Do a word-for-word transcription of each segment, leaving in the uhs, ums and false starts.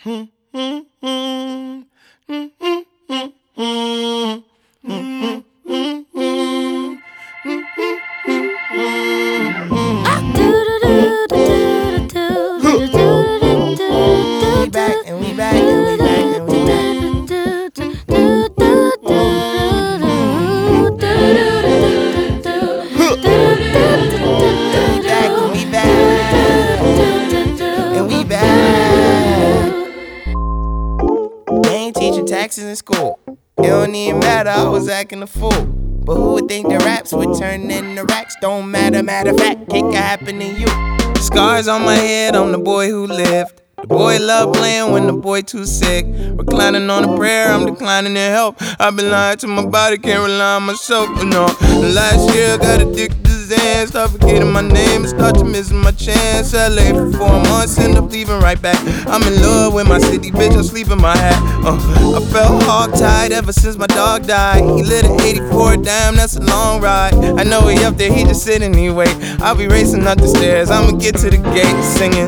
Taxes in school, it don't even matter, I was acting a fool. But who would think the raps would turn into racks? Don't matter, matter of fact, it can happen to you. Scars on my head, I'm the boy who lived. The boy love playing when the boy too sick. Reclining on a prayer, I'm declining to help. I've been lying to my body, can't rely on myself. But no, last year I got addicted to Zan. Start forgetting my name and start to missing my chance. L A for four months, end up leaving right back. I'm in love with my city, bitch, I sleep in my hat. uh, I felt hog-tied ever since my dog died. He lit at eighty-four, damn, that's a long ride. I know he up there, he just sitting, he wait. I'll be racing up the stairs, I'ma get to the gate singing.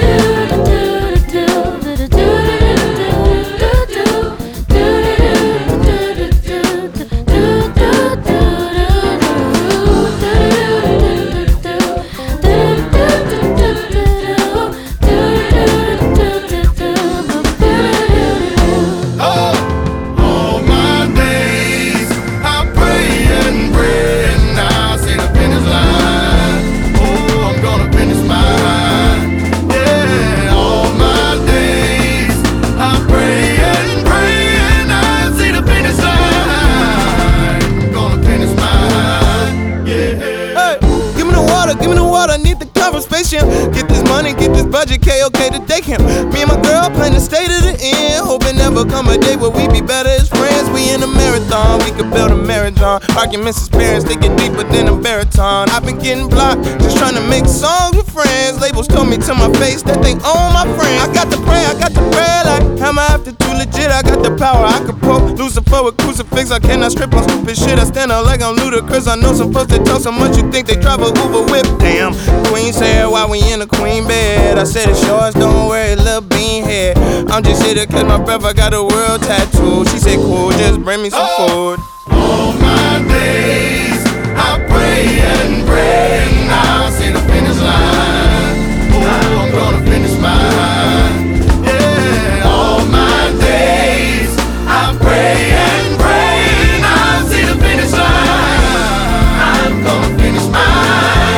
Get this money, get this budget, K O K to day camp. Me and my girl plan to stay to the end. Hoping never come a day where we be better as friends. We in a marathon, we could build a marathon. Arguments as parents, they get deeper than a baritone. I've been getting blocked, just trying to make songs with friends. Labels told me to my face that they own my friend. I got to pray, I got to pray like am I after too legit? I got the power, I could poke Lucifer with crucifix. I cannot strip on stupid shit. I stand out like I'm ludicrous. I know some folks that talk so much you think they drive a Uber whip. Damn, Queen said why we in a queen bed. I said it's yours, don't worry, little bean head. I'm just here to catch my breath, I got a world tattoo. She said cool, just bring me some food. All my days I pray and pray, and I'll see the finish line. Oh, I'm gonna finish mine. Yeah, all my days I pray and pray, and I'll see the finish line. I'm gonna finish mine.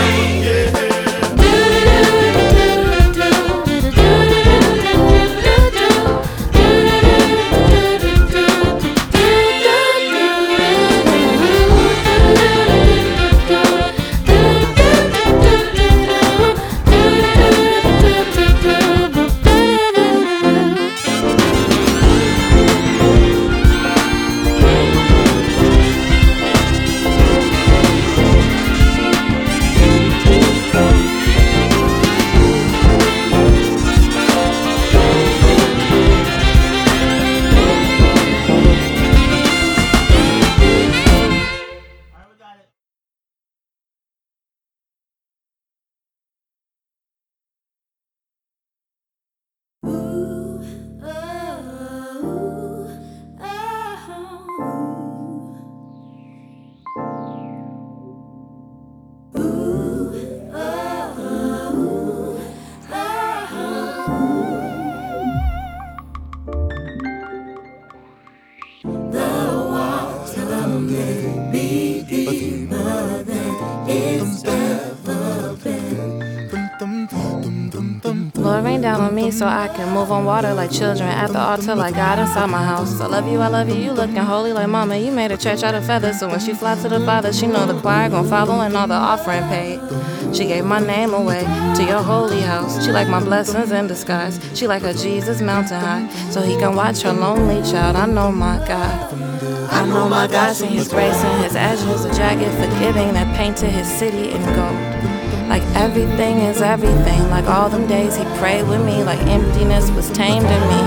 Lord, rain down on me so I can move on water like children at the altar like God inside my house. I love you, I love you, you looking holy like mama. You made a church out of feathers, so when she flies to the Father, she know the choir gon' follow and all the offering paid. She gave my name away to your holy house. She like my blessings in disguise. She like a Jesus mountain high, so he can watch her lonely child. I know my God. I know my God, seen his grace and his ashes, a jagged forgiving that painted his city in gold. Like everything is everything, like all them days he prayed with me, like emptiness was tamed in me.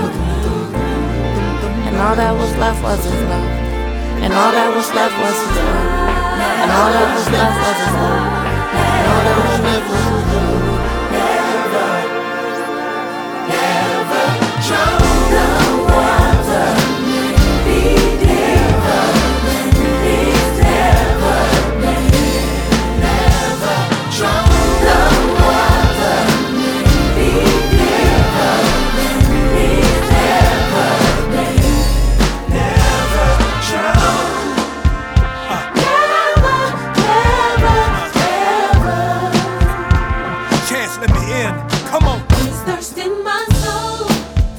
And all that was left was his love. And all that was left was his love. And all that was left was his love. And all that was left was his love. Never, never, never.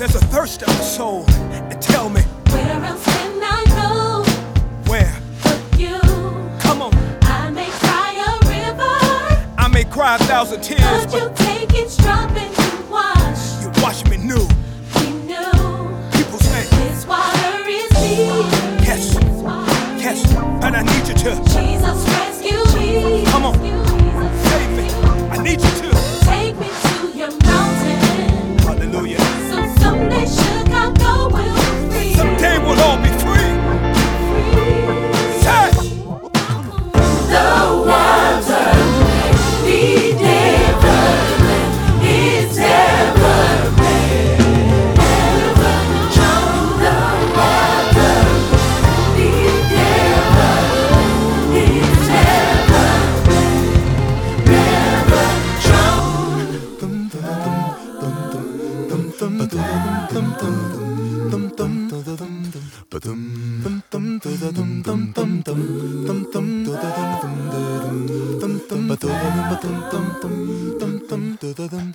There's a thirst of the soul. And tell me, where else can I go? where? But you, Come on. I may cry a river, I may cry a thousand tears, but you but take each drop and you wash. you wash me new. We knew People say, this water is deep. yes, yes, and I need you to Jesus, rescue me. Come on. save me. I need you to. Take me to your mountain. Hallelujah. So someday Chicago will be free. Someday we'll all be free. Say, The water we never is never ever drown. The water we never is never never drown. Ba-dum,